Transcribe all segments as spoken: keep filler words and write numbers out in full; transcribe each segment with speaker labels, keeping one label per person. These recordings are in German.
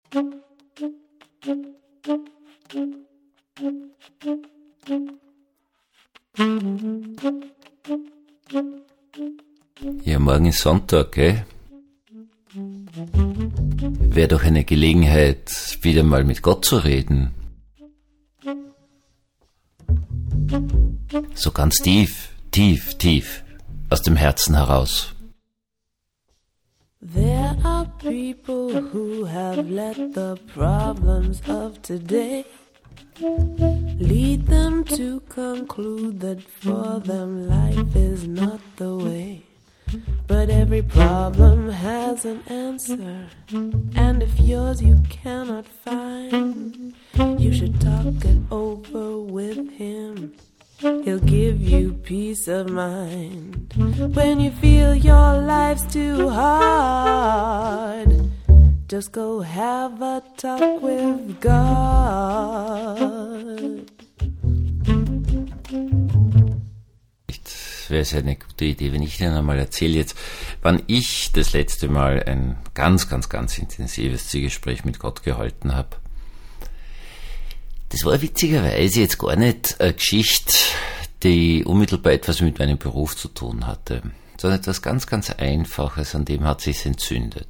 Speaker 1: Ja, morgen ist Sonntag, gell? Wäre doch eine Gelegenheit, wieder mal mit Gott zu reden. So ganz tief, tief, tief aus dem Herzen heraus.
Speaker 2: There are people who have let the problems of today lead them to conclude that for them life is not the way. But every problem has an answer, and if yours you cannot find, you should talk it over with him. He'll give you peace of mind. When you feel your life's too hard, just go have a talk with God.
Speaker 1: Wäre es eine gute Idee, wenn ich Ihnen einmal erzähle jetzt, wann ich das letzte Mal ein ganz, ganz, ganz intensives Zwiegespräch mit Gott gehalten habe. Das war witzigerweise jetzt gar nicht eine Geschichte, die unmittelbar etwas mit meinem Beruf zu tun hatte, sondern etwas ganz, ganz Einfaches, an dem hat sich's entzündet.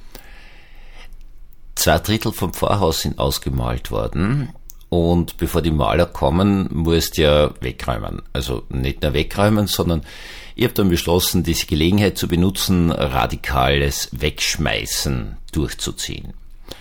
Speaker 1: Zwei Drittel vom Pfarrhaus sind ausgemalt worden. Und bevor die Maler kommen, musst du ja wegräumen. Also nicht nur wegräumen, sondern ich habe dann beschlossen, diese Gelegenheit zu benutzen, radikales Wegschmeißen durchzuziehen.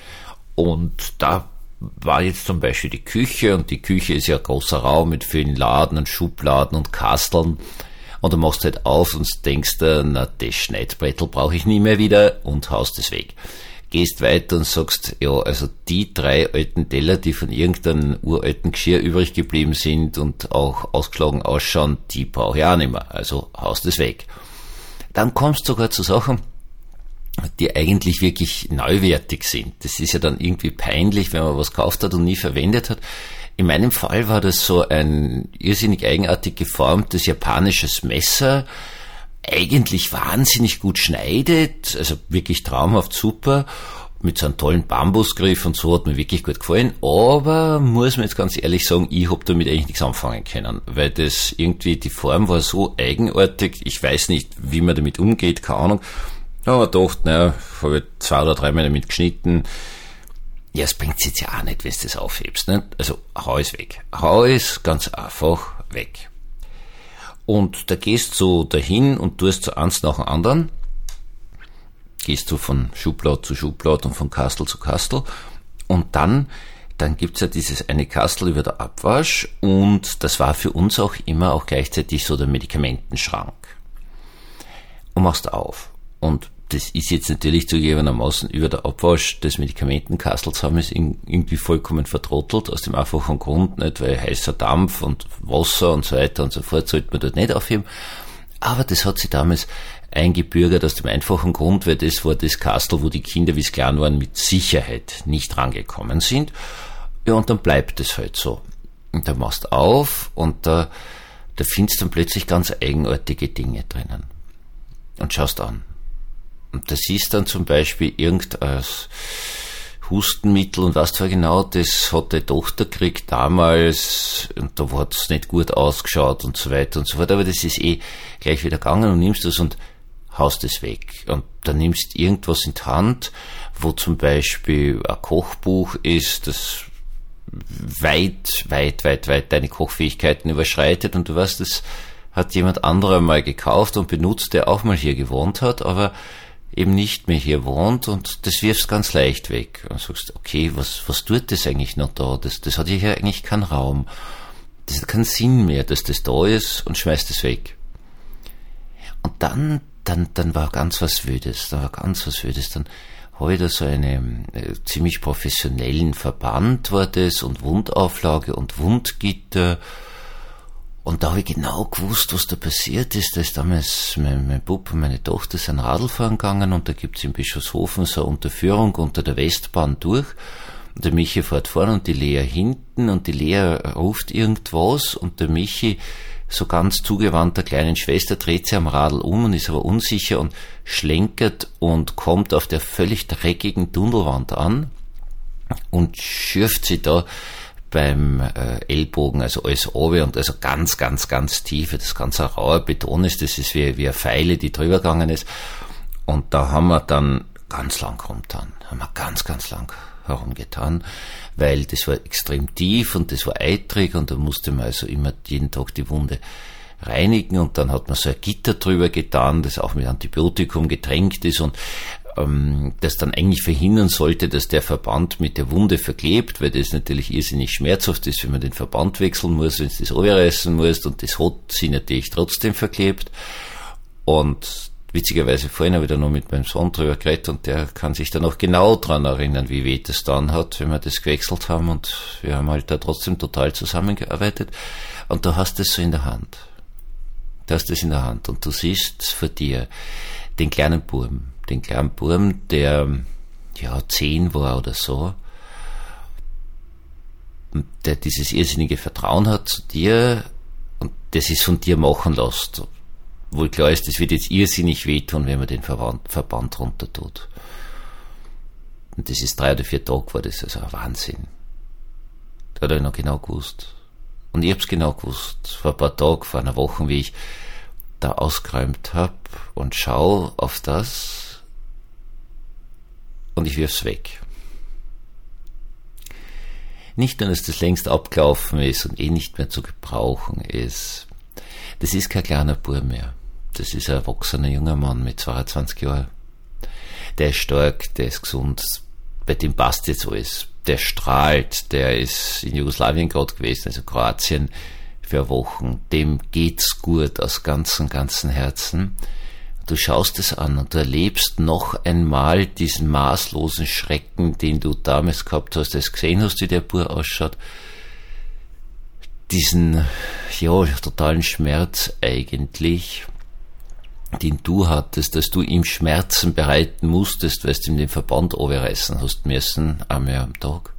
Speaker 1: Und da war jetzt zum Beispiel die Küche, und die Küche ist ja ein großer Raum mit vielen Laden und Schubladen und Kasteln. Und du machst halt auf und denkst dir, na, das Schneidbrettel brauche ich nie mehr wieder, und haust es weg. Gehst weiter und sagst, ja, also die drei alten Teller, die von irgendeinem uralten Geschirr übrig geblieben sind und auch ausgeschlagen ausschauen, die brauche ich auch nicht mehr. Also haust es weg. Dann kommst du sogar zu Sachen, die eigentlich wirklich neuwertig sind. Das ist ja dann irgendwie peinlich, wenn man was gekauft hat und nie verwendet hat. In meinem Fall war das so ein irrsinnig eigenartig geformtes japanisches Messer, eigentlich wahnsinnig gut schneidet, also wirklich traumhaft super, mit so einem tollen Bambusgriff und so, hat mir wirklich gut gefallen, aber muss man jetzt ganz ehrlich sagen, ich hab damit eigentlich nichts anfangen können, weil das irgendwie, die Form war so eigenartig, ich weiß nicht, wie man damit umgeht, keine Ahnung, aber ich dachte, naja, habe ich zwei oder drei Mal damit geschnitten, ja, es bringt's jetzt ja auch nicht, wenn du das aufhebst, ne? Also hau es weg, hau es ganz einfach weg. Und da gehst du dahin und tust so eins nach dem anderen. Gehst du von Schublad zu Schublad und von Kastel zu Kastel. Und dann, dann gibt's ja dieses eine Kastel über der Abwasch. Und das war für uns auch immer auch gleichzeitig so der Medikamentenschrank. Und machst auf. Und das ist jetzt natürlich zugegebenermaßen über der Abwasch des Medikamentenkastels haben es irgendwie vollkommen vertrottelt, aus dem einfachen Grund, nicht, weil heißer Dampf und Wasser und so weiter und so fort sollte man dort nicht aufheben. Aber das hat sich damals eingebürgert aus dem einfachen Grund, weil das war das Kastel, wo die Kinder, wie es klein waren, mit Sicherheit nicht rangekommen sind. Ja, und dann bleibt es halt so. Und da machst du auf und da, da findest du dann plötzlich ganz eigenartige Dinge drinnen. Und schaust an. Und das ist dann zum Beispiel irgendein Hustenmittel und was zwar genau, das hat die Tochter gekriegt damals und da hat es nicht gut ausgeschaut und so weiter und so fort, aber das ist eh gleich wieder gegangen und nimmst das und haust es weg. Und dann nimmst irgendwas in die Hand, wo zum Beispiel ein Kochbuch ist, das weit, weit, weit, weit deine Kochfähigkeiten überschreitet und du weißt, das hat jemand anderer mal gekauft und benutzt, der auch mal hier gewohnt hat, aber eben nicht mehr hier wohnt und das wirfst ganz leicht weg. Und sagst, okay, was, was tut das eigentlich noch da? Das, das hat ja hier eigentlich keinen Raum. Das hat keinen Sinn mehr, dass das da ist und schmeißt es weg. Und dann, dann, dann war ganz was Wödes, da war ganz was Wödes. Dann habe ich da so einen äh, ziemlich professionellen Verband war das und Wundauflage und Wundgitter. Und da habe ich genau gewusst, was da passiert ist. Da ist damals mein, mein Bub und meine Tochter sind Radlfahren gegangen und da gibt's in Bischofshofen so eine Unterführung unter der Westbahn durch. Und der Michi fährt vorne und die Lea hinten und die Lea ruft irgendwas und der Michi, so ganz zugewandt der kleinen Schwester, dreht sich am Radl um und ist aber unsicher und schlenkert und kommt auf der völlig dreckigen Tunnelwand an. und schürft sie da beim äh, Ellbogen, also alles runter und also ganz, ganz, ganz tief, das ganz ein rauer Beton ist, das ist wie, wie eine Feile, die drüber gegangen ist. Und da haben wir dann ganz lang rumgetan, haben wir ganz, ganz lang herumgetan, weil das war extrem tief und das war eitrig und da musste man also immer jeden Tag die Wunde reinigen und dann hat man so ein Gitter drüber getan, das auch mit Antibiotikum getränkt ist und ähm, das dann eigentlich verhindern sollte, dass der Verband mit der Wunde verklebt, weil das natürlich irrsinnig schmerzhaft ist, wenn man den Verband wechseln muss, wenn es das runterreißen muss und das hat sie natürlich trotzdem verklebt. Und witzigerweise vorhin habe ich da noch mit meinem Sohn drüber geredet und der kann sich da noch genau dran erinnern, wie weh das dann hat, wenn wir das gewechselt haben und wir haben halt da trotzdem total zusammengearbeitet und du hast es so in der Hand. Du hast es in der Hand und du siehst vor dir den kleinen Buben, den kleinen Buben, der ja zehn war oder so, und der dieses irrsinnige Vertrauen hat zu dir und das ist von dir machen lässt. Wohl klar ist, das wird jetzt irrsinnig wehtun, wenn man den Verband, Verband runter tut. Und das ist drei oder vier Tage, war das also ein Wahnsinn. Da hat er noch genau gewusst. Und ich hab's genau gewusst. Vor ein paar Tagen, vor einer Woche, wie ich da ausgeräumt hab und schau auf das und ich wirf's weg. Nicht nur, dass das längst abgelaufen ist und eh nicht mehr zu gebrauchen ist. Das ist kein kleiner Bub mehr. Das ist ein erwachsener junger Mann mit zweiundzwanzig Jahren. Der ist stark, der ist gesund, bei dem passt jetzt alles. Der strahlt, der ist in Jugoslawien gerade gewesen, also Kroatien, für Wochen. Dem geht's gut aus ganzem, ganzem Herzen. Du schaust es an und du erlebst noch einmal diesen maßlosen Schrecken, den du damals gehabt hast, als gesehen hast, wie der Bub ausschaut. Diesen, ja, totalen Schmerz eigentlich, den du hattest, dass du ihm Schmerzen bereiten musstest, weil du ihm den Verband runterreißen hast müssen, einmal am Tag.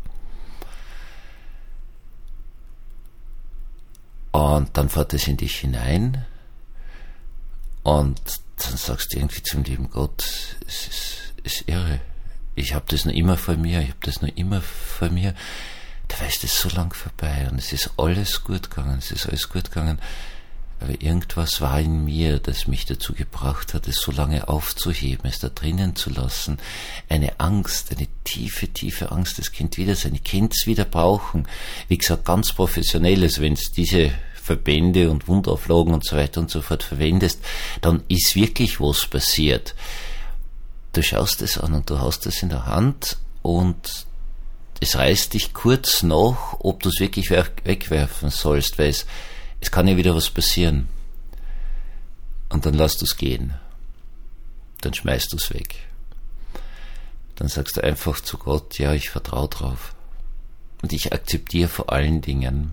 Speaker 1: Und dann fährt es in dich hinein und dann sagst du irgendwie zum lieben Gott, es ist, es ist irre. Ich habe das noch immer vor mir, ich habe das noch immer vor mir. Da ist es so lang vorbei und es ist alles gut gegangen, es ist alles gut gegangen. Aber irgendwas war in mir, das mich dazu gebracht hat, es so lange aufzuheben, es da drinnen zu lassen. Eine Angst, eine tiefe, tiefe Angst, das Kind wieder sein Kind wieder brauchen. Wie gesagt, ganz professionelles, wenn es diese Verbände und Wundauflagen und so weiter und so fort verwendest, dann ist wirklich was passiert. Du schaust es an und du hast es in der Hand und es reißt dich kurz nach, ob du es wirklich wegwerfen sollst, weil es, es kann ja wieder was passieren. Und dann lässt du es gehen. Dann schmeißt du es weg. Dann sagst du einfach zu Gott, ja, ich vertraue drauf. Und ich akzeptiere vor allen Dingen,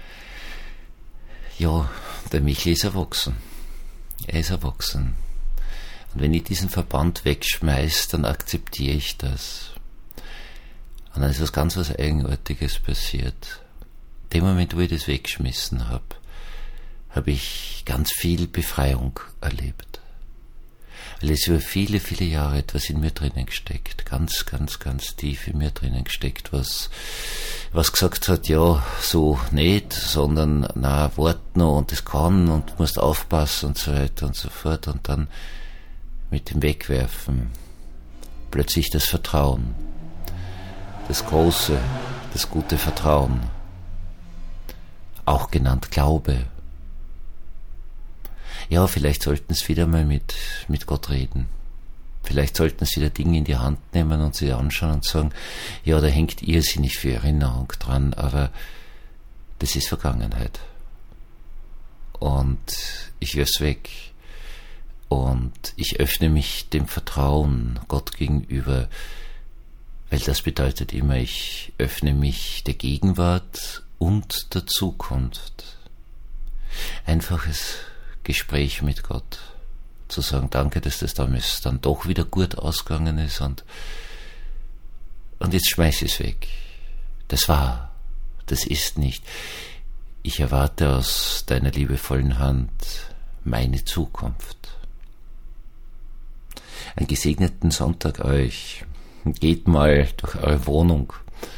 Speaker 1: ja, der Michel ist erwachsen. Er ist erwachsen. Und wenn ich diesen Verband wegschmeiß, dann akzeptiere ich das. Und dann ist was ganz was Eigenartiges passiert. In dem Moment, wo ich das weggeschmissen habe, habe ich ganz viel Befreiung erlebt. Weil es über viele, viele Jahre etwas in mir drinnen gesteckt, ganz, ganz, ganz tief in mir drinnen gesteckt, was, was gesagt hat, ja, so nicht, sondern, na, wart noch und das kann und du musst aufpassen und so weiter und so fort. Und dann mit dem Wegwerfen plötzlich das Vertrauen. Das große, das gute Vertrauen, auch genannt Glaube. Ja, vielleicht sollten es wieder mal mit, mit Gott reden. Vielleicht sollten es wieder Dinge in die Hand nehmen und sie anschauen und sagen, ja, da hängt irrsinnig viel Erinnerung dran, aber das ist Vergangenheit. Und ich wirf's weg. Und ich öffne mich dem Vertrauen Gott gegenüber, weil das bedeutet immer, ich öffne mich der Gegenwart und der Zukunft. Einfaches Gespräch mit Gott. Zu sagen, danke, dass das damals dann doch wieder gut ausgegangen ist und, und jetzt schmeiß ich es weg. Das war, das ist nicht. Ich erwarte aus deiner liebevollen Hand meine Zukunft. Einen gesegneten Sonntag euch. Geht mal durch eure Wohnung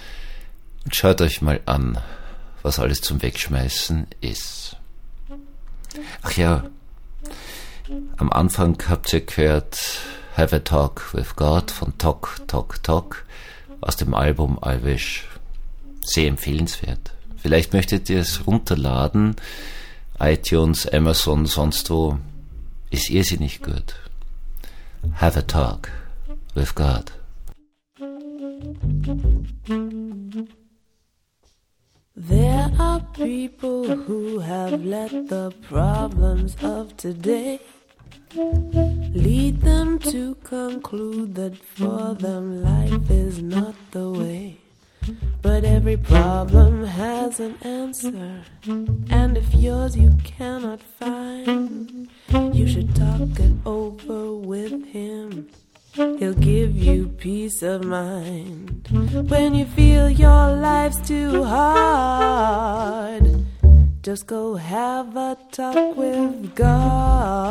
Speaker 1: Und schaut euch mal an, was alles zum Wegschmeißen ist. Ach ja, am Anfang habt ihr gehört Have a Talk with God von Talk, Talk, Talk aus dem Album I Wish. Sehr empfehlenswert. Vielleicht möchtet ihr es runterladen. iTunes, Amazon, sonst wo. Ist irrsinnig gut. Have a Talk with God.
Speaker 2: There are people who have let the problems of today lead them to conclude that for them life is not the way. But every problem has an answer, and if yours you cannot find, you should talk it over with him. He'll give you peace of mind. When you feel your life's too hard, just go have a talk with God.